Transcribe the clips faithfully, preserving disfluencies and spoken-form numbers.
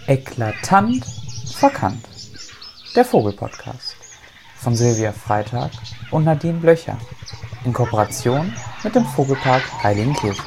Eklatant verkannt. Der Vogelpodcast von Silvia Freitag und Nadine Blöcher in Kooperation mit dem Vogelpark Heiligenkirchen.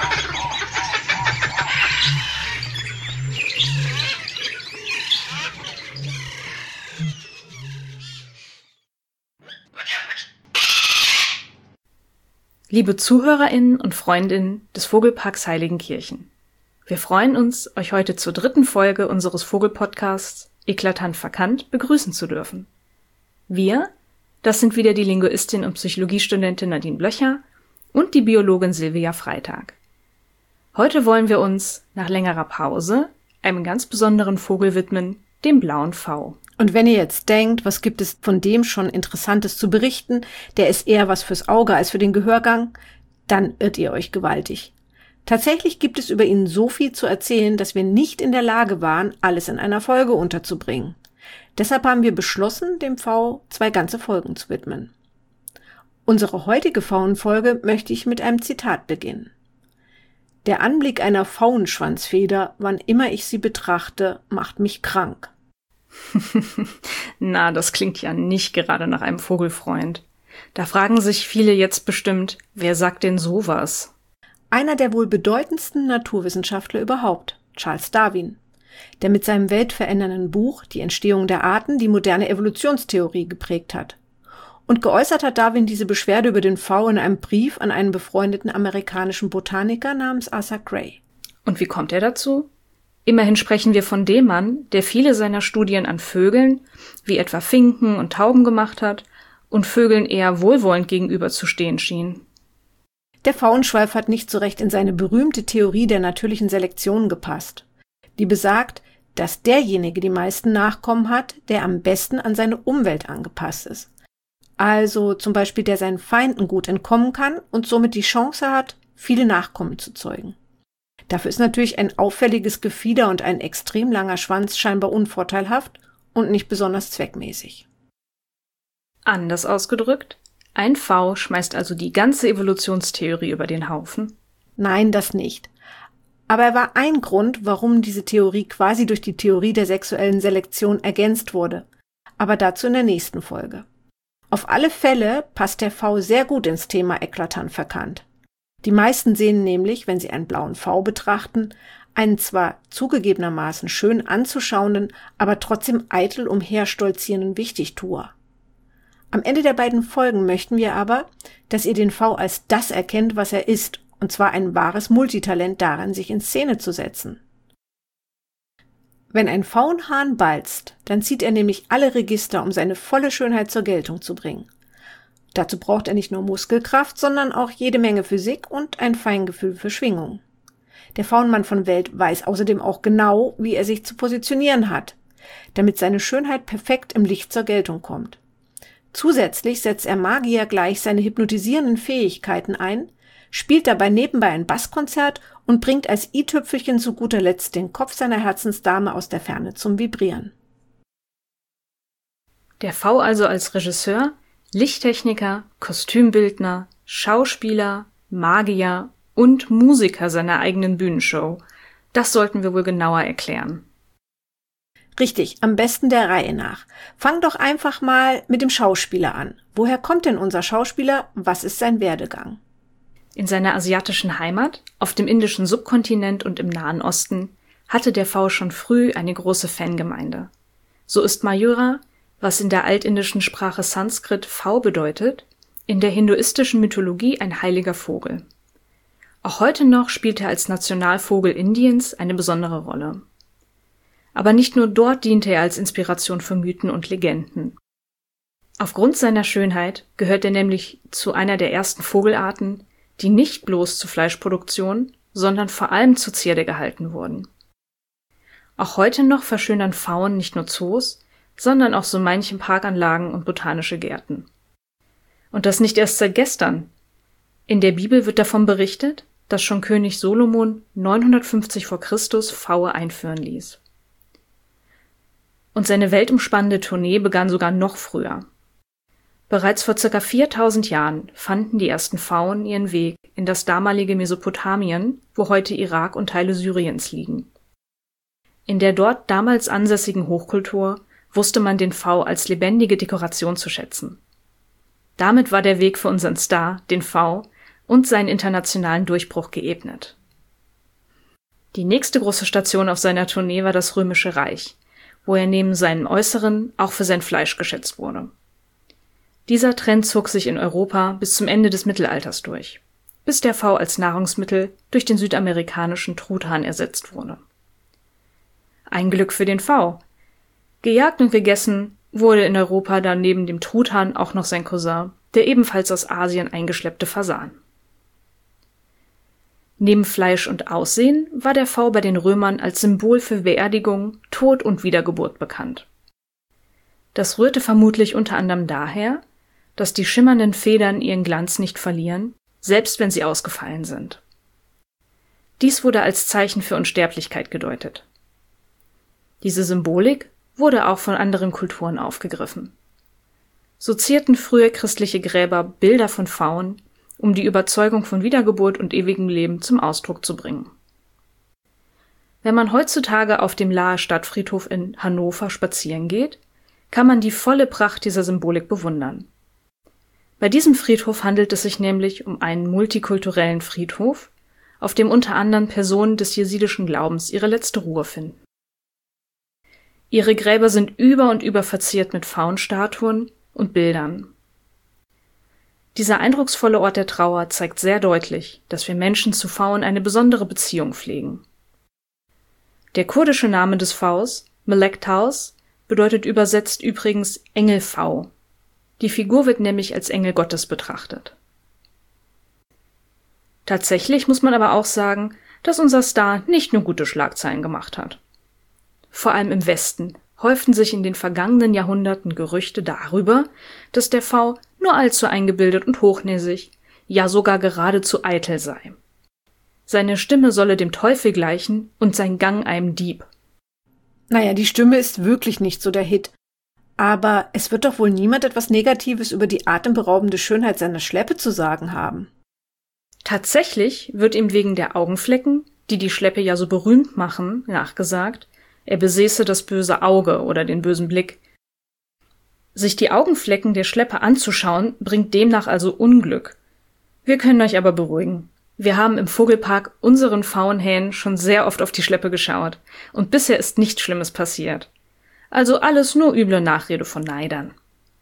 Liebe ZuhörerInnen und Freundinnen des Vogelparks Heiligenkirchen, wir freuen uns, euch heute zur dritten Folge unseres Vogelpodcasts Eklatant verkannt begrüßen zu dürfen. Wir, das sind wieder die Linguistin und Psychologiestudentin Nadine Blöcher und die Biologin Silvia Freitag. Heute wollen wir uns nach längerer Pause einem ganz besonderen Vogel widmen, dem blauen V. Und wenn ihr jetzt denkt, was gibt es von dem schon Interessantes zu berichten, der ist eher was fürs Auge als für den Gehörgang, dann irrt ihr euch gewaltig. Tatsächlich gibt es über ihn so viel zu erzählen, dass wir nicht in der Lage waren, alles in einer Folge unterzubringen. Deshalb haben wir beschlossen, dem V zwei ganze Folgen zu widmen. Unsere heutige Pfauenfolge möchte ich mit einem Zitat beginnen. Der Anblick einer Pfauenschwanzfeder, wann immer ich sie betrachte, macht mich krank. Na, das klingt ja nicht gerade nach einem Vogelfreund. Da fragen sich viele jetzt bestimmt, wer sagt denn sowas? Einer der wohl bedeutendsten Naturwissenschaftler überhaupt, Charles Darwin, der mit seinem weltverändernden Buch Die Entstehung der Arten die moderne Evolutionstheorie geprägt hat. Und geäußert hat Darwin diese Beschwerde über den V in einem Brief an einen befreundeten amerikanischen Botaniker namens Arthur Gray. Und wie kommt er dazu? Immerhin sprechen wir von dem Mann, der viele seiner Studien an Vögeln, wie etwa Finken und Tauben gemacht hat und Vögeln eher wohlwollend gegenüber zu stehen schien. Der Pfauenschweif hat nicht so recht in seine berühmte Theorie der natürlichen Selektion gepasst, die besagt, dass derjenige die meisten Nachkommen hat, der am besten an seine Umwelt angepasst ist. Also zum Beispiel der seinen Feinden gut entkommen kann und somit die Chance hat, viele Nachkommen zu zeugen. Dafür ist natürlich ein auffälliges Gefieder und ein extrem langer Schwanz scheinbar unvorteilhaft und nicht besonders zweckmäßig. Anders ausgedrückt, ein V schmeißt also die ganze Evolutionstheorie über den Haufen? Nein, das nicht. Aber er war ein Grund, warum diese Theorie quasi durch die Theorie der sexuellen Selektion ergänzt wurde. Aber dazu in der nächsten Folge. Auf alle Fälle passt der V sehr gut ins Thema eklatant verkannt. Die meisten sehen nämlich, wenn sie einen blauen V betrachten, einen zwar zugegebenermaßen schön anzuschauenden, aber trotzdem eitel umherstolzierenden Wichtigtuer. Am Ende der beiden Folgen möchten wir aber, dass ihr den V als das erkennt, was er ist, und zwar ein wahres Multitalent darin, sich in Szene zu setzen. Wenn ein Pfauenhahn balzt, dann zieht er nämlich alle Register, um seine volle Schönheit zur Geltung zu bringen. Dazu braucht er nicht nur Muskelkraft, sondern auch jede Menge Physik und ein Feingefühl für Schwingung. Der Pfauenmann von Welt weiß außerdem auch genau, wie er sich zu positionieren hat, damit seine Schönheit perfekt im Licht zur Geltung kommt. Zusätzlich setzt er Magier gleich seine hypnotisierenden Fähigkeiten ein, spielt dabei nebenbei ein Basskonzert und bringt als i-Tüpfelchen zu guter Letzt den Kopf seiner Herzensdame aus der Ferne zum Vibrieren. Der V also als Regisseur, Lichttechniker, Kostümbildner, Schauspieler, Magier und Musiker seiner eigenen Bühnenshow. Das sollten wir wohl genauer erklären. Richtig, am besten der Reihe nach. Fang doch einfach mal mit dem Schauspieler an. Woher kommt denn unser Schauspieler? Was ist sein Werdegang? In seiner asiatischen Heimat, auf dem indischen Subkontinent und im Nahen Osten, hatte der V schon früh eine große Fangemeinde. So ist Mayura, was in der altindischen Sprache Sanskrit V bedeutet, in der hinduistischen Mythologie ein heiliger Vogel. Auch heute noch spielt er als Nationalvogel Indiens eine besondere Rolle. Aber nicht nur dort diente er als Inspiration für Mythen und Legenden. Aufgrund seiner Schönheit gehört er nämlich zu einer der ersten Vogelarten, die nicht bloß zur Fleischproduktion, sondern vor allem zur Zierde gehalten wurden. Auch heute noch verschönern Pfauen nicht nur Zoos, sondern auch so manchen Parkanlagen und botanische Gärten. Und das nicht erst seit gestern. In der Bibel wird davon berichtet, dass schon König Solomon neunhundertfünfzig vor Christus Pfaue einführen ließ. Und seine weltumspannende Tournee begann sogar noch früher. Bereits vor ca. viertausend Jahren fanden die ersten Pfauen ihren Weg in das damalige Mesopotamien, wo heute Irak und Teile Syriens liegen. In der dort damals ansässigen Hochkultur wusste man den V als lebendige Dekoration zu schätzen. Damit war der Weg für unseren Star, den V, und seinen internationalen Durchbruch geebnet. Die nächste große Station auf seiner Tournee war das Römische Reich, wo er neben seinem Äußeren auch für sein Fleisch geschätzt wurde. Dieser Trend zog sich in Europa bis zum Ende des Mittelalters durch, bis der V als Nahrungsmittel durch den südamerikanischen Truthahn ersetzt wurde. Ein Glück für den V. Gejagt und gegessen wurde in Europa dann neben dem Truthahn auch noch sein Cousin, der ebenfalls aus Asien eingeschleppte Fasan. Neben Fleisch und Aussehen war der V bei den Römern als Symbol für Beerdigung, Tod und Wiedergeburt bekannt. Das rührte vermutlich unter anderem daher, dass die schimmernden Federn ihren Glanz nicht verlieren, selbst wenn sie ausgefallen sind. Dies wurde als Zeichen für Unsterblichkeit gedeutet. Diese Symbolik wurde auch von anderen Kulturen aufgegriffen. So zierten frühe christliche Gräber Bilder von Pfauen, um die Überzeugung von Wiedergeburt und ewigem Leben zum Ausdruck zu bringen. Wenn man heutzutage auf dem Laer Stadtfriedhof in Hannover spazieren geht, kann man die volle Pracht dieser Symbolik bewundern. Bei diesem Friedhof handelt es sich nämlich um einen multikulturellen Friedhof, auf dem unter anderem Personen des jesidischen Glaubens ihre letzte Ruhe finden. Ihre Gräber sind über und über verziert mit Pfauenstatuen und Bildern. Dieser eindrucksvolle Ort der Trauer zeigt sehr deutlich, dass wir Menschen zu Pfauen eine besondere Beziehung pflegen. Der kurdische Name des Pfaus, Melek Taus, bedeutet übersetzt übrigens Engel Pfau. Die Figur wird nämlich als Engel Gottes betrachtet. Tatsächlich muss man aber auch sagen, dass unser Star nicht nur gute Schlagzeilen gemacht hat. Vor allem im Westen häuften sich in den vergangenen Jahrhunderten Gerüchte darüber, dass der V nur allzu eingebildet und hochnäsig, ja sogar geradezu eitel sei. Seine Stimme solle dem Teufel gleichen und sein Gang einem Dieb. Naja, die Stimme ist wirklich nicht so der Hit. Aber es wird doch wohl niemand etwas Negatives über die atemberaubende Schönheit seiner Schleppe zu sagen haben. Tatsächlich wird ihm wegen der Augenflecken, die die Schleppe ja so berühmt machen, nachgesagt, er besäße das böse Auge oder den bösen Blick. Sich die Augenflecken der Schleppe anzuschauen, bringt demnach also Unglück. Wir können euch aber beruhigen. Wir haben im Vogelpark unseren Pfauenhähnen schon sehr oft auf die Schleppe geschaut und bisher ist nichts Schlimmes passiert. Also alles nur üble Nachrede von Neidern.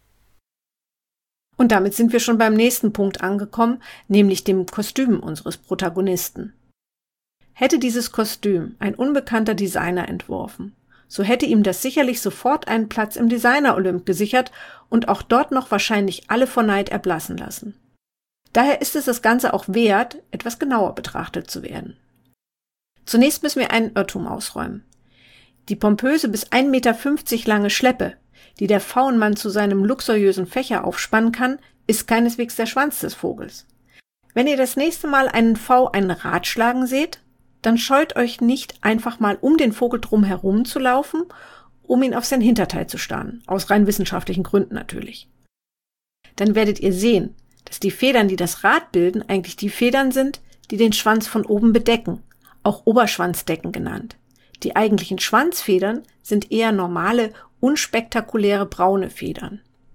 Und damit sind wir schon beim nächsten Punkt angekommen, nämlich dem Kostüm unseres Protagonisten. Hätte dieses Kostüm ein unbekannter Designer entworfen, so hätte ihm das sicherlich sofort einen Platz im Designer-Olymp gesichert und auch dort noch wahrscheinlich alle vor Neid erblassen lassen. Daher ist es das Ganze auch wert, etwas genauer betrachtet zu werden. Zunächst müssen wir einen Irrtum ausräumen. Die pompöse bis ein Meter fünfzig lange Schleppe, die der Pfauenmann zu seinem luxuriösen Fächer aufspannen kann, ist keineswegs der Schwanz des Vogels. Wenn ihr das nächste Mal einen Pfau einen Rad schlagen seht, dann scheut euch nicht, einfach mal um den Vogel drum herum zu laufen, um ihn auf sein Hinterteil zu starren, aus rein wissenschaftlichen Gründen natürlich. Dann werdet ihr sehen, dass die Federn, die das Rad bilden, eigentlich die Federn sind, die den Schwanz von oben bedecken, auch Oberschwanzdecken genannt. Die eigentlichen Schwanzfedern sind eher normale, unspektakuläre braune Federn.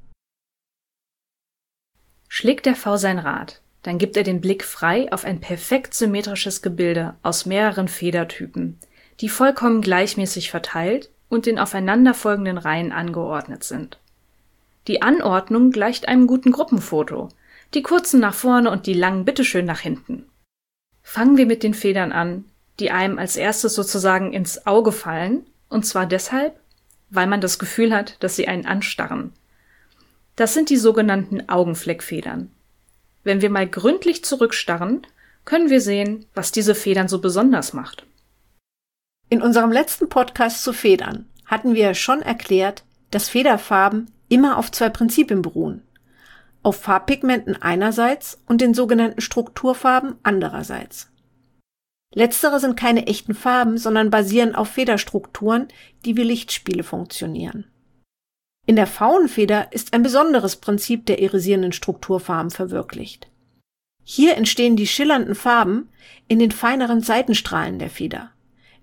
Schlägt der V sein Rad, dann gibt er den Blick frei auf ein perfekt symmetrisches Gebilde aus mehreren Federtypen, die vollkommen gleichmäßig verteilt und in aufeinanderfolgenden Reihen angeordnet sind. Die Anordnung gleicht einem guten Gruppenfoto, die kurzen nach vorne und die langen bitteschön nach hinten. Fangen wir mit den Federn an, die einem als erstes sozusagen ins Auge fallen, und zwar deshalb, weil man das Gefühl hat, dass sie einen anstarren. Das sind die sogenannten Augenfleckfedern. Wenn wir mal gründlich zurückstarren, können wir sehen, was diese Federn so besonders macht. In unserem letzten Podcast zu Federn hatten wir schon erklärt, dass Federfarben immer auf zwei Prinzipien beruhen. Auf Farbpigmenten einerseits und den sogenannten Strukturfarben andererseits. Letztere sind keine echten Farben, sondern basieren auf Federstrukturen, die wie Lichtspiele funktionieren. In der Pfauenfeder ist ein besonderes Prinzip der irisierenden Strukturfarben verwirklicht. Hier entstehen die schillernden Farben in den feineren Seitenstrahlen der Feder.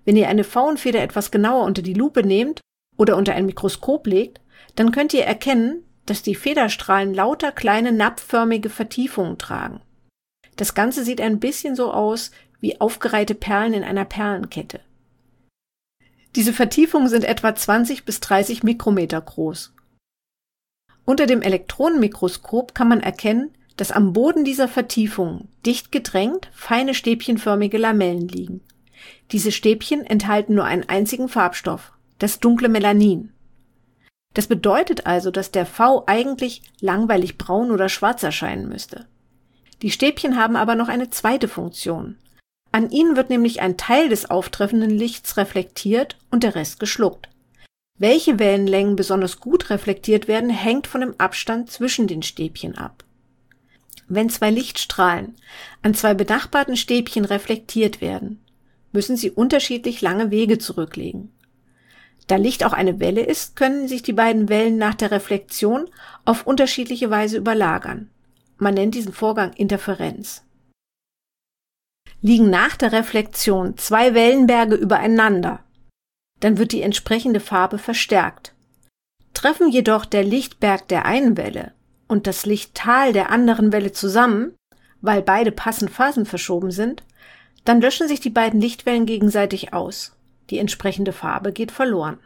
Wenn ihr eine Pfauenfeder etwas genauer unter die Lupe nehmt oder unter ein Mikroskop legt, dann könnt ihr erkennen, dass die Federstrahlen lauter kleine napfförmige Vertiefungen tragen. Das Ganze sieht ein bisschen so aus wie aufgereihte Perlen in einer Perlenkette. Diese Vertiefungen sind etwa zwanzig bis dreißig Mikrometer groß. Unter dem Elektronenmikroskop kann man erkennen, dass am Boden dieser Vertiefungen dicht gedrängt feine stäbchenförmige Lamellen liegen. Diese Stäbchen enthalten nur einen einzigen Farbstoff, das dunkle Melanin. Das bedeutet also, dass der V eigentlich langweilig braun oder schwarz erscheinen müsste. Die Stäbchen haben aber noch eine zweite Funktion. An ihnen wird nämlich ein Teil des auftreffenden Lichts reflektiert und der Rest geschluckt. Welche Wellenlängen besonders gut reflektiert werden, hängt von dem Abstand zwischen den Stäbchen ab. Wenn zwei Lichtstrahlen an zwei benachbarten Stäbchen reflektiert werden, müssen sie unterschiedlich lange Wege zurücklegen. Da Licht auch eine Welle ist, können sich die beiden Wellen nach der Reflexion auf unterschiedliche Weise überlagern. Man nennt diesen Vorgang Interferenz. Liegen nach der Reflexion zwei Wellenberge übereinander, dann wird die entsprechende Farbe verstärkt. Treffen jedoch der Lichtberg der einen Welle und das Lichttal der anderen Welle zusammen, weil beide passend phasenverschoben sind, dann löschen sich die beiden Lichtwellen gegenseitig aus. Die entsprechende Farbe geht verloren.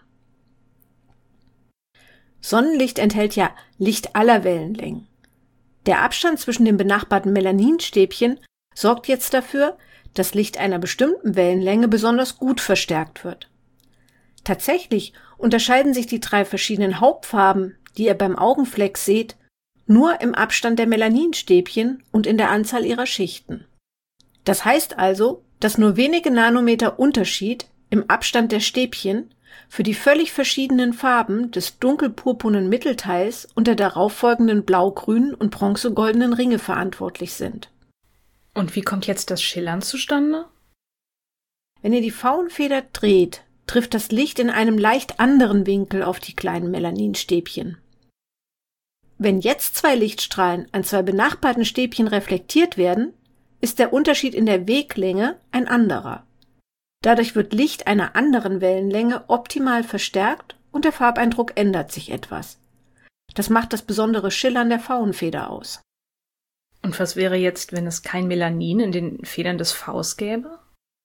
Sonnenlicht enthält ja Licht aller Wellenlängen. Der Abstand zwischen den benachbarten Melaninstäbchen sorgt jetzt dafür, dass Licht einer bestimmten Wellenlänge besonders gut verstärkt wird. Tatsächlich unterscheiden sich die drei verschiedenen Hauptfarben, die ihr beim Augenflex seht, nur im Abstand der Melaninstäbchen und in der Anzahl ihrer Schichten. Das heißt also, dass nur wenige Nanometer Unterschied im Abstand der Stäbchen für die völlig verschiedenen Farben des dunkelpurpurnen Mittelteils und der darauffolgenden blau-grünen und bronzegoldenen Ringe verantwortlich sind. Und wie kommt jetzt das Schillern zustande? Wenn ihr die Pfauenfeder dreht, trifft das Licht in einem leicht anderen Winkel auf die kleinen Melaninstäbchen. Wenn jetzt zwei Lichtstrahlen an zwei benachbarten Stäbchen reflektiert werden, ist der Unterschied in der Weglänge ein anderer. Dadurch wird Licht einer anderen Wellenlänge optimal verstärkt und der Farbeindruck ändert sich etwas. Das macht das besondere Schillern der Pfauenfeder aus. Und was wäre jetzt, wenn es kein Melanin in den Federn des Vs gäbe?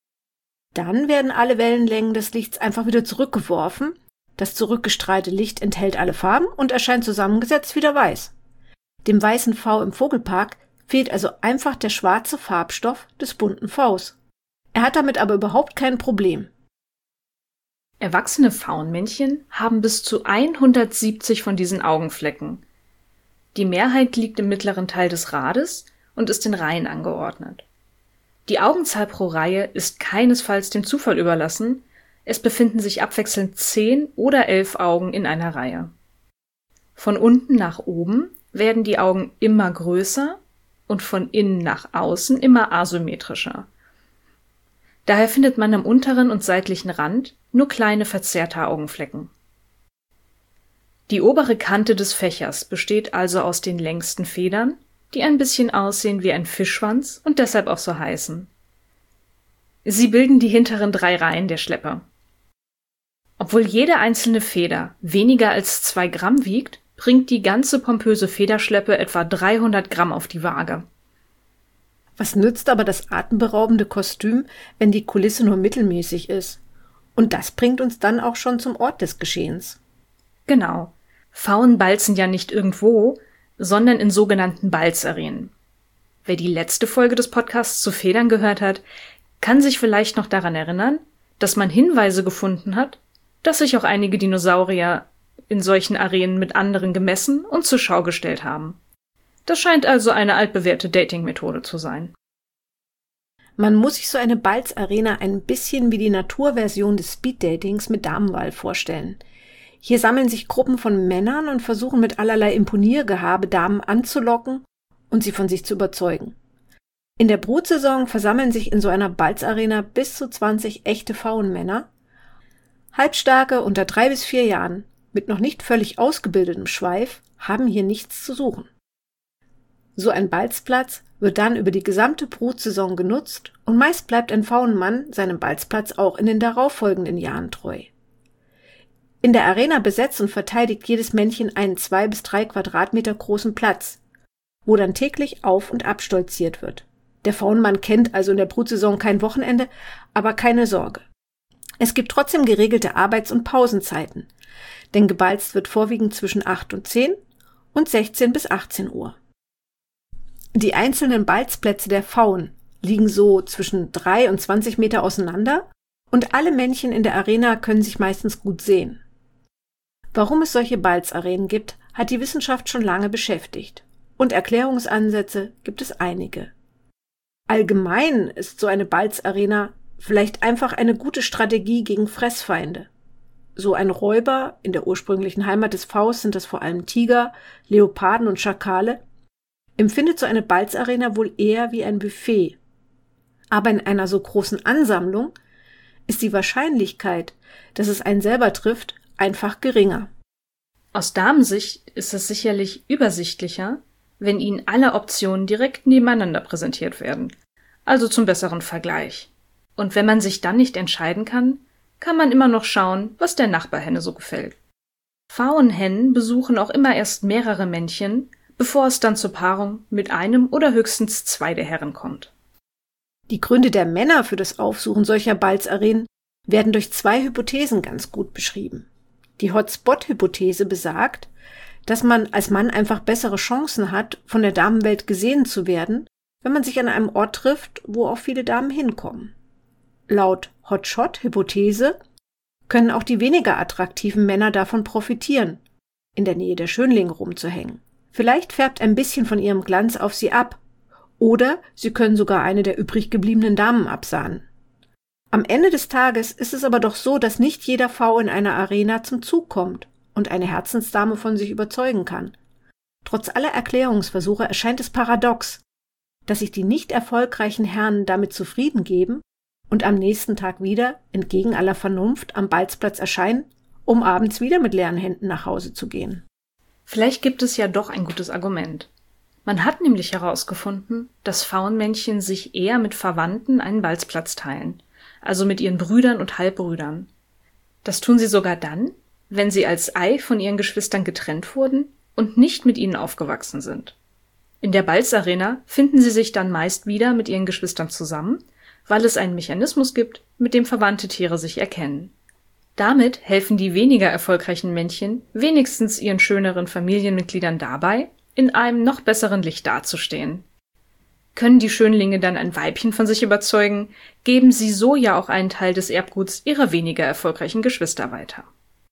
Dann werden alle Wellenlängen des Lichts einfach wieder zurückgeworfen. Das zurückgestrahlte Licht enthält alle Farben und erscheint zusammengesetzt wieder weiß. Dem weißen V im Vogelpark fehlt also einfach der schwarze Farbstoff des bunten Vs. Er hat damit aber überhaupt kein Problem. Erwachsene Pfauenmännchen haben bis zu hundertsiebzig von diesen Augenflecken. Die Mehrheit liegt im mittleren Teil des Rades und ist in Reihen angeordnet. Die Augenzahl pro Reihe ist keinesfalls dem Zufall überlassen, es befinden sich abwechselnd zehn oder elf Augen in einer Reihe. Von unten nach oben werden die Augen immer größer und von innen nach außen immer asymmetrischer. Daher findet man am unteren und seitlichen Rand nur kleine verzerrte Augenflecken. Die obere Kante des Fächers besteht also aus den längsten Federn, die ein bisschen aussehen wie ein Fischschwanz und deshalb auch so heißen. Sie bilden die hinteren drei Reihen der Schleppe. Obwohl jede einzelne Feder weniger als zwei Gramm wiegt, bringt die ganze pompöse Federschleppe etwa dreihundert Gramm auf die Waage. Was nützt aber das atemberaubende Kostüm, wenn die Kulisse nur mittelmäßig ist? Und das bringt uns dann auch schon zum Ort des Geschehens. Genau. Pfauen balzen ja nicht irgendwo, sondern in sogenannten Balzarenen. Wer die letzte Folge des Podcasts zu Federn gehört hat, kann sich vielleicht noch daran erinnern, dass man Hinweise gefunden hat, dass sich auch einige Dinosaurier in solchen Arenen mit anderen gemessen und zur Schau gestellt haben. Das scheint also eine altbewährte Dating-Methode zu sein. Man muss sich so eine Balzarena ein bisschen wie die Naturversion des Speeddatings mit Damenwahl vorstellen. Hier sammeln sich Gruppen von Männern und versuchen mit allerlei Imponiergehabe Damen anzulocken und sie von sich zu überzeugen. In der Brutsaison versammeln sich in so einer Balzarena bis zu zwanzig echte Pfauenmänner. Halbstarke unter drei bis vier Jahren mit noch nicht völlig ausgebildetem Schweif haben hier nichts zu suchen. So ein Balzplatz wird dann über die gesamte Brutsaison genutzt und meist bleibt ein Faunenmann seinem Balzplatz auch in den darauffolgenden Jahren treu. In der Arena besetzt und verteidigt jedes Männchen einen zwei bis drei Quadratmeter großen Platz, wo dann täglich auf- und abstolziert wird. Der Faunenmann kennt also in der Brutsaison kein Wochenende, aber keine Sorge. Es gibt trotzdem geregelte Arbeits- und Pausenzeiten, denn gebalzt wird vorwiegend zwischen acht und zehn und sechzehn bis achtzehn Uhr. Die einzelnen Balzplätze der Pfauen liegen so zwischen drei und zwanzig Meter auseinander und alle Männchen in der Arena können sich meistens gut sehen. Warum es solche Balzarenen gibt, hat die Wissenschaft schon lange beschäftigt und Erklärungsansätze gibt es einige. Allgemein ist so eine Balzarena vielleicht einfach eine gute Strategie gegen Fressfeinde. So ein Räuber, in der ursprünglichen Heimat des Pfaus sind das vor allem Tiger, Leoparden und Schakale, empfindet so eine Balzarena wohl eher wie ein Buffet. Aber in einer so großen Ansammlung ist die Wahrscheinlichkeit, dass es einen selber trifft, einfach geringer. Aus Damensicht ist es sicherlich übersichtlicher, wenn Ihnen alle Optionen direkt nebeneinander präsentiert werden, also zum besseren Vergleich. Und wenn man sich dann nicht entscheiden kann, kann man immer noch schauen, was der Nachbarhenne so gefällt. Pfauenhennen besuchen auch immer erst mehrere Männchen, bevor es dann zur Paarung mit einem oder höchstens zwei der Herren kommt. Die Gründe der Männer für das Aufsuchen solcher Balzarenen werden durch zwei Hypothesen ganz gut beschrieben. Die Hotspot-Hypothese besagt, dass man als Mann einfach bessere Chancen hat, von der Damenwelt gesehen zu werden, wenn man sich an einem Ort trifft, wo auch viele Damen hinkommen. Laut Hotshot-Hypothese können auch die weniger attraktiven Männer davon profitieren, in der Nähe der Schönlinge rumzuhängen. Vielleicht färbt ein bisschen von ihrem Glanz auf sie ab, oder sie können sogar eine der übrig gebliebenen Damen absahnen. Am Ende des Tages ist es aber doch so, dass nicht jeder Pfau in einer Arena zum Zug kommt und eine Herzensdame von sich überzeugen kann. Trotz aller Erklärungsversuche erscheint es paradox, dass sich die nicht erfolgreichen Herren damit zufrieden geben und am nächsten Tag wieder, entgegen aller Vernunft, am Balzplatz erscheinen, um abends wieder mit leeren Händen nach Hause zu gehen. Vielleicht gibt es ja doch ein gutes Argument. Man hat nämlich herausgefunden, dass Pfauenmännchen sich eher mit Verwandten einen Balzplatz teilen, also mit ihren Brüdern und Halbbrüdern. Das tun sie sogar dann, wenn sie als Ei von ihren Geschwistern getrennt wurden und nicht mit ihnen aufgewachsen sind. In der Balzarena finden sie sich dann meist wieder mit ihren Geschwistern zusammen, weil es einen Mechanismus gibt, mit dem verwandte Tiere sich erkennen. Damit helfen die weniger erfolgreichen Männchen wenigstens ihren schöneren Familienmitgliedern dabei, in einem noch besseren Licht dazustehen. Können die Schönlinge dann ein Weibchen von sich überzeugen, geben sie so ja auch einen Teil des Erbguts ihrer weniger erfolgreichen Geschwister weiter.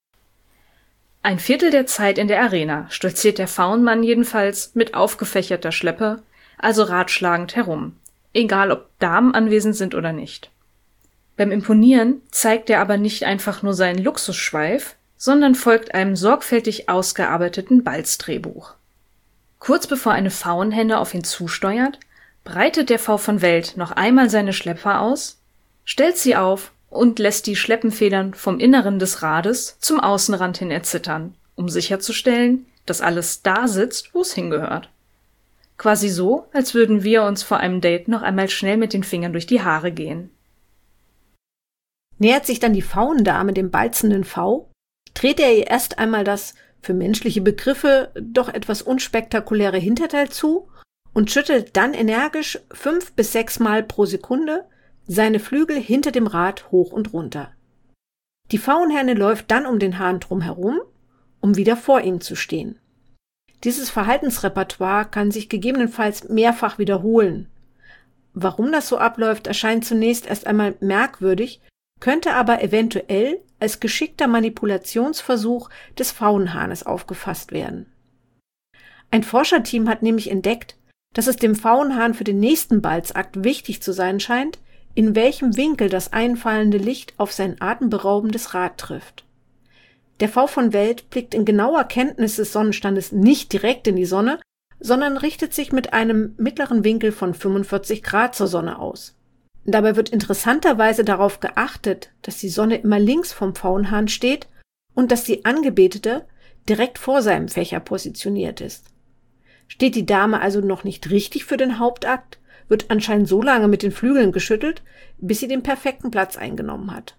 Ein Viertel der Zeit in der Arena stolziert der Pfauenmann jedenfalls mit aufgefächerter Schleppe, also ratschlagend herum, egal ob Damen anwesend sind oder nicht. Beim Imponieren zeigt er aber nicht einfach nur seinen Luxusschweif, sondern folgt einem sorgfältig ausgearbeiteten Balzdrehbuch. Kurz bevor eine Pfauenhenne auf ihn zusteuert, breitet der Pfau von Welt noch einmal seine Schleppe aus, stellt sie auf und lässt die Schleppenfedern vom Inneren des Rades zum Außenrand hin erzittern, um sicherzustellen, dass alles da sitzt, wo es hingehört. Quasi so, als würden wir uns vor einem Date noch einmal schnell mit den Fingern durch die Haare gehen. Nähert sich dann die Pfauendame dem balzenden Pfau, dreht er ihr erst einmal das, für menschliche Begriffe, doch etwas unspektakuläre Hinterteil zu und schüttelt dann energisch fünf bis sechs Mal pro Sekunde seine Flügel hinter dem Rad hoch und runter. Die Pfauenhenne läuft dann um den Hahn drum herum, um wieder vor ihm zu stehen. Dieses Verhaltensrepertoire kann sich gegebenenfalls mehrfach wiederholen. Warum das so abläuft, erscheint zunächst erst einmal merkwürdig, könnte aber eventuell als geschickter Manipulationsversuch des Pfauenhahnes aufgefasst werden. Ein Forscherteam hat nämlich entdeckt, dass es dem Pfauenhahn für den nächsten Balzakt wichtig zu sein scheint, in welchem Winkel das einfallende Licht auf sein atemberaubendes Rad trifft. Der Pfau von Welt blickt in genauer Kenntnis des Sonnenstandes nicht direkt in die Sonne, sondern richtet sich mit einem mittleren Winkel von fünfundvierzig Grad zur Sonne aus. Dabei wird interessanterweise darauf geachtet, dass die Sonne immer links vom Pfauenhahn steht und dass die Angebetete direkt vor seinem Fächer positioniert ist. Steht die Dame also noch nicht richtig für den Hauptakt, wird anscheinend so lange mit den Flügeln geschüttelt, bis sie den perfekten Platz eingenommen hat.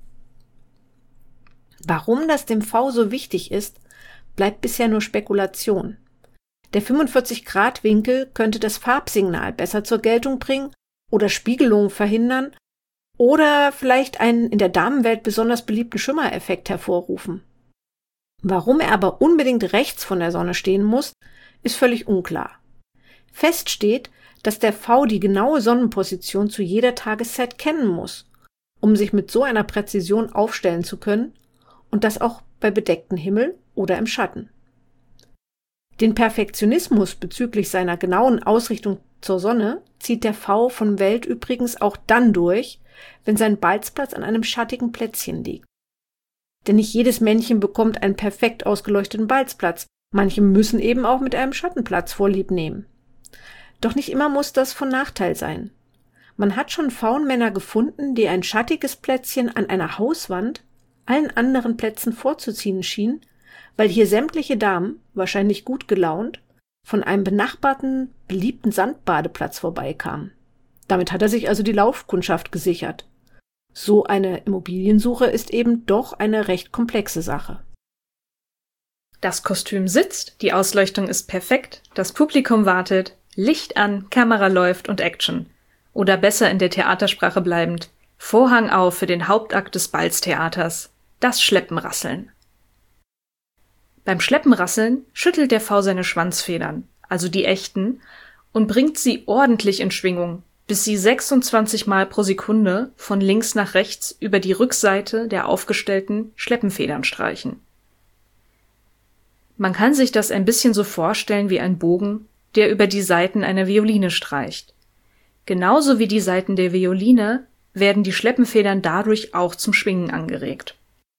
Warum das dem V so wichtig ist, bleibt bisher nur Spekulation. Der fünfundvierzig Grad Winkel könnte das Farbsignal besser zur Geltung bringen oder Spiegelungen verhindern oder vielleicht einen in der Damenwelt besonders beliebten Schimmereffekt hervorrufen. Warum er aber unbedingt rechts von der Sonne stehen muss, ist völlig unklar. Fest steht, dass der V die genaue Sonnenposition zu jeder Tageszeit kennen muss, um sich mit so einer Präzision aufstellen zu können, und das auch bei bedecktem Himmel oder im Schatten. Den Perfektionismus bezüglich seiner genauen Ausrichtung zur Sonne zieht der V von Welt übrigens auch dann durch, wenn sein Balzplatz an einem schattigen Plätzchen liegt. Denn nicht jedes Männchen bekommt einen perfekt ausgeleuchteten Balzplatz, manche müssen eben auch mit einem Schattenplatz Vorlieb nehmen. Doch nicht immer muss das von Nachteil sein. Man hat schon Faunmänner gefunden, die ein schattiges Plätzchen an einer Hauswand allen anderen Plätzen vorzuziehen schien, weil hier sämtliche Damen, wahrscheinlich gut gelaunt, von einem benachbarten, beliebten Sandbadeplatz vorbeikamen. Damit hat er sich also die Laufkundschaft gesichert. So eine Immobiliensuche ist eben doch eine recht komplexe Sache. Das Kostüm sitzt, die Ausleuchtung ist perfekt, das Publikum wartet, Licht an, Kamera läuft und Action. Oder besser in der Theatersprache bleibend, Vorhang auf für den Hauptakt des Balztheaters, das Schleppenrasseln. Beim Schleppenrasseln schüttelt der V seine Schwanzfedern, also die echten, und bringt sie ordentlich in Schwingung, bis sie sechsundzwanzig Mal pro Sekunde von links nach rechts über die Rückseite der aufgestellten Schleppenfedern streichen. Man kann sich das ein bisschen so vorstellen wie ein Bogen, der über die Saiten einer Violine streicht. Genauso wie die Saiten der Violine werden die Schleppenfedern dadurch auch zum Schwingen angeregt.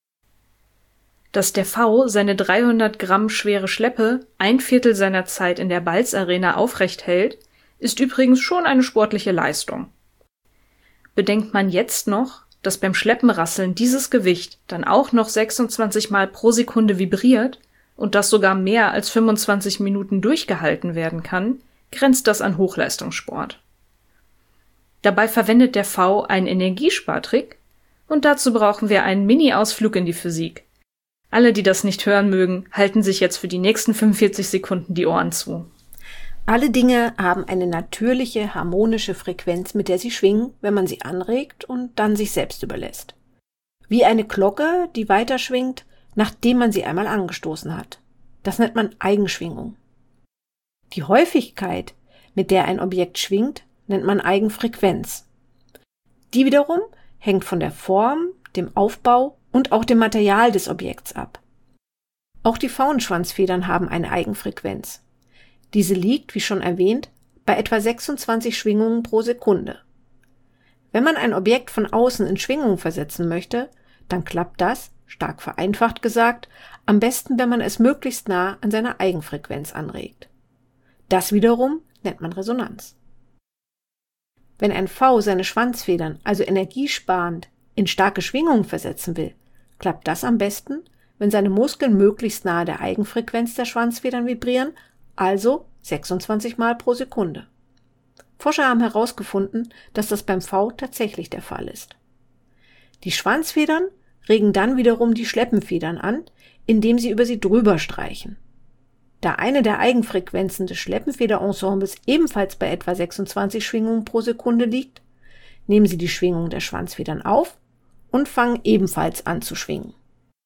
Dass der V seine dreihundert Gramm schwere Schleppe ein Viertel seiner Zeit in der Balzarena aufrecht hält, ist übrigens schon eine sportliche Leistung. Bedenkt man jetzt noch, dass beim Schleppenrasseln dieses Gewicht dann auch noch sechsundzwanzig Mal pro Sekunde vibriert und das sogar mehr als fünfundzwanzig Minuten durchgehalten werden kann, grenzt das an Hochleistungssport. Dabei verwendet der V einen Energiespartrick und dazu brauchen wir einen Mini-Ausflug in die Physik. Alle, die das nicht hören mögen, halten sich jetzt für die nächsten fünfundvierzig Sekunden die Ohren zu. Alle Dinge haben eine natürliche, harmonische Frequenz, mit der sie schwingen, wenn man sie anregt und dann sich selbst überlässt. Wie eine Glocke, die weiter schwingt, nachdem man sie einmal angestoßen hat. Das nennt man Eigenschwingung. Die Häufigkeit, mit der ein Objekt schwingt, nennt man Eigenfrequenz. Die wiederum hängt von der Form, dem Aufbau und auch dem Material des Objekts ab. Auch die Faunschwanzfedern haben eine Eigenfrequenz. Diese liegt, wie schon erwähnt, bei etwa sechsundzwanzig Schwingungen pro Sekunde. Wenn man ein Objekt von außen in Schwingung versetzen möchte, dann klappt das, stark vereinfacht gesagt, am besten, wenn man es möglichst nah an seiner Eigenfrequenz anregt. Das wiederum nennt man Resonanz. Wenn ein V seine Schwanzfedern, also energiesparend, in starke Schwingungen versetzen will, klappt das am besten, wenn seine Muskeln möglichst nahe der Eigenfrequenz der Schwanzfedern vibrieren, also sechsundzwanzig Mal pro Sekunde. Forscher haben herausgefunden, dass das beim V tatsächlich der Fall ist. Die Schwanzfedern regen dann wiederum die Schleppenfedern an, indem sie über sie drüber streichen. Da eine der Eigenfrequenzen des Schleppenfederensembles ebenfalls bei etwa sechsundzwanzig Schwingungen pro Sekunde liegt, nehmen sie die Schwingung der Schwanzfedern auf und fangen ebenfalls an zu schwingen.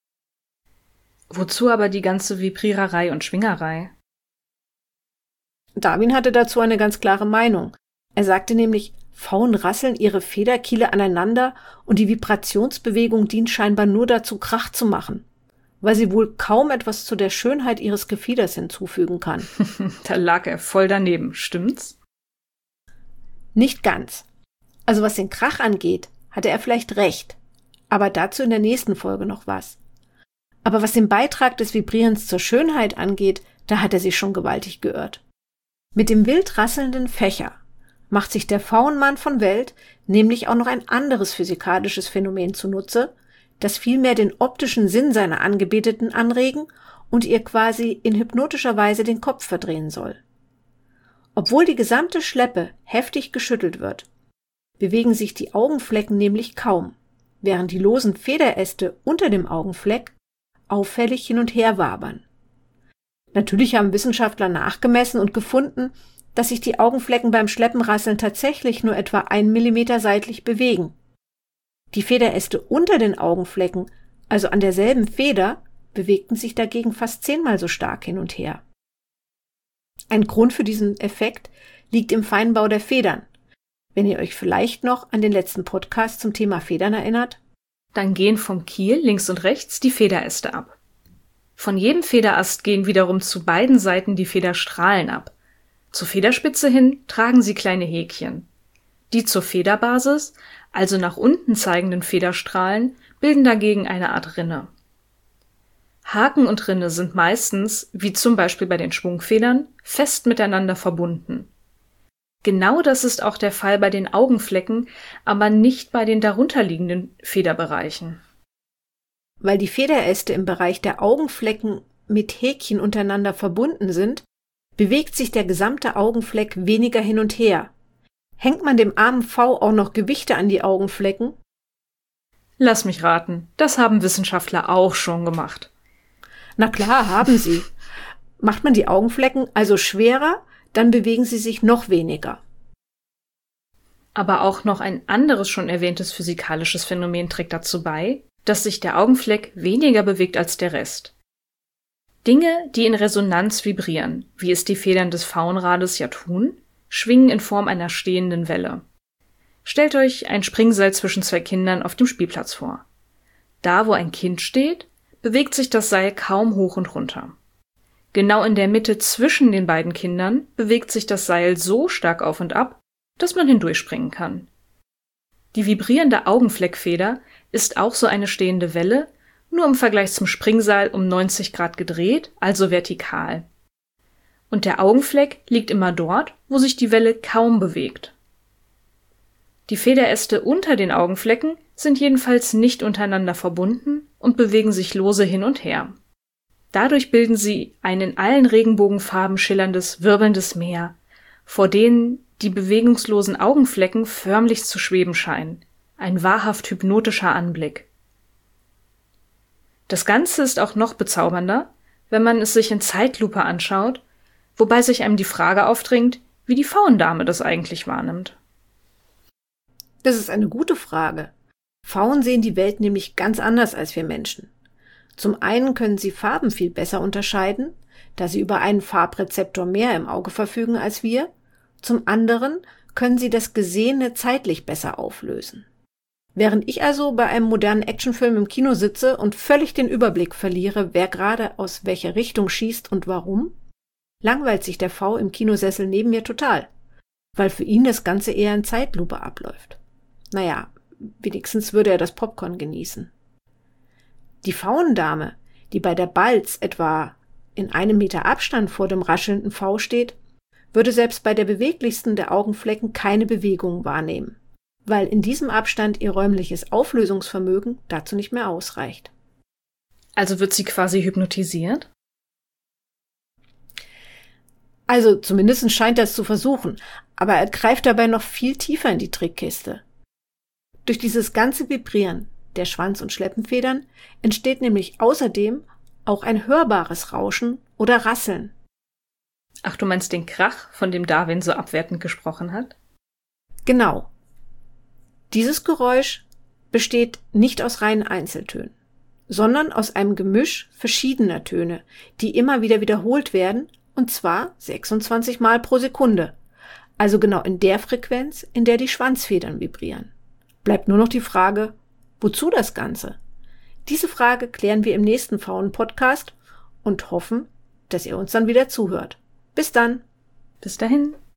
Wozu aber die ganze Vibriererei und Schwingerei? Darwin hatte dazu eine ganz klare Meinung. Er sagte nämlich, Pfauen rasseln ihre Federkiele aneinander und die Vibrationsbewegung dient scheinbar nur dazu, Krach zu machen, weil sie wohl kaum etwas zu der Schönheit ihres Gefieders hinzufügen kann. Da lag er voll daneben, stimmt's? Nicht ganz. Also was den Krach angeht, hatte er vielleicht recht, aber dazu in der nächsten Folge noch was. Aber was den Beitrag des Vibrierens zur Schönheit angeht, da hat er sich schon gewaltig geirrt. Mit dem wild rasselnden Fächer macht sich der Faunmann von Welt nämlich auch noch ein anderes physikalisches Phänomen zunutze, das vielmehr den optischen Sinn seiner Angebeteten anregen und ihr quasi in hypnotischer Weise den Kopf verdrehen soll. Obwohl die gesamte Schleppe heftig geschüttelt wird, bewegen sich die Augenflecken nämlich kaum, während die losen Federäste unter dem Augenfleck auffällig hin und her wabern. Natürlich haben Wissenschaftler nachgemessen und gefunden, dass sich die Augenflecken beim Schleppenrasseln tatsächlich nur etwa einen Millimeter seitlich bewegen. Die Federäste unter den Augenflecken, also an derselben Feder, bewegten sich dagegen fast zehnmal so stark hin und her. Ein Grund für diesen Effekt liegt im Feinbau der Federn. Wenn ihr euch vielleicht noch an den letzten Podcast zum Thema Federn erinnert, dann gehen vom Kiel links und rechts die Federäste ab. Von jedem Federast gehen wiederum zu beiden Seiten die Federstrahlen ab. Zur Federspitze hin tragen sie kleine Häkchen. Die zur Federbasis, also nach unten zeigenden Federstrahlen, bilden dagegen eine Art Rinne. Haken und Rinne sind meistens, wie zum Beispiel bei den Schwungfedern, fest miteinander verbunden. Genau das ist auch der Fall bei den Augenflecken, aber nicht bei den darunterliegenden Federbereichen. Weil die Federäste im Bereich der Augenflecken mit Häkchen untereinander verbunden sind, bewegt sich der gesamte Augenfleck weniger hin und her. Hängt man dem armen V auch noch Gewichte an die Augenflecken? Lass mich raten, das haben Wissenschaftler auch schon gemacht. Na klar, haben sie. Macht man die Augenflecken also schwerer, dann bewegen sie sich noch weniger. Aber auch noch ein anderes schon erwähntes physikalisches Phänomen trägt dazu bei, dass sich der Augenfleck weniger bewegt als der Rest. Dinge, die in Resonanz vibrieren, wie es die Federn des Pfauenrades ja tun, schwingen in Form einer stehenden Welle. Stellt euch ein Springseil zwischen zwei Kindern auf dem Spielplatz vor. Da, wo ein Kind steht, bewegt sich das Seil kaum hoch und runter. Genau in der Mitte zwischen den beiden Kindern bewegt sich das Seil so stark auf und ab, dass man hindurchspringen kann. Die vibrierende Augenfleckfeder ist auch so eine stehende Welle, nur im Vergleich zum Springseil um neunzig Grad gedreht, also vertikal. Und der Augenfleck liegt immer dort, wo sich die Welle kaum bewegt. Die Federäste unter den Augenflecken sind jedenfalls nicht untereinander verbunden und bewegen sich lose hin und her. Dadurch bilden sie ein in allen Regenbogenfarben schillerndes, wirbelndes Meer, vor denen die bewegungslosen Augenflecken förmlich zu schweben scheinen. Ein wahrhaft hypnotischer Anblick. Das Ganze ist auch noch bezaubernder, wenn man es sich in Zeitlupe anschaut, wobei sich einem die Frage aufdringt, wie die Pfauendame das eigentlich wahrnimmt. Das ist eine gute Frage. Pfauen sehen die Welt nämlich ganz anders als wir Menschen. Zum einen können sie Farben viel besser unterscheiden, da sie über einen Farbrezeptor mehr im Auge verfügen als wir. Zum anderen können sie das Gesehene zeitlich besser auflösen. Während ich also bei einem modernen Actionfilm im Kino sitze und völlig den Überblick verliere, wer gerade aus welcher Richtung schießt und warum, langweilt sich der V im Kinosessel neben mir total, weil für ihn das Ganze eher in Zeitlupe abläuft. Naja, wenigstens würde er das Popcorn genießen. Die Pfauendame, die bei der Balz etwa in einem Meter Abstand vor dem raschelnden V steht, würde selbst bei der beweglichsten der Augenflecken keine Bewegung wahrnehmen, weil in diesem Abstand ihr räumliches Auflösungsvermögen dazu nicht mehr ausreicht. Also wird sie quasi hypnotisiert? Also zumindest scheint er es zu versuchen, aber er greift dabei noch viel tiefer in die Trickkiste. Durch dieses ganze Vibrieren der Schwanz- und Schleppenfedern entsteht nämlich außerdem auch ein hörbares Rauschen oder Rasseln. Ach, du meinst den Krach, von dem Darwin so abwertend gesprochen hat? Genau. Dieses Geräusch besteht nicht aus reinen Einzeltönen, sondern aus einem Gemisch verschiedener Töne, die immer wieder wiederholt werden, und zwar sechsundzwanzig Mal pro Sekunde, also genau in der Frequenz, in der die Schwanzfedern vibrieren. Bleibt nur noch die Frage, wozu das Ganze? Diese Frage klären wir im nächsten Pfauen-Podcast und hoffen, dass ihr uns dann wieder zuhört. Bis dann. Bis dahin.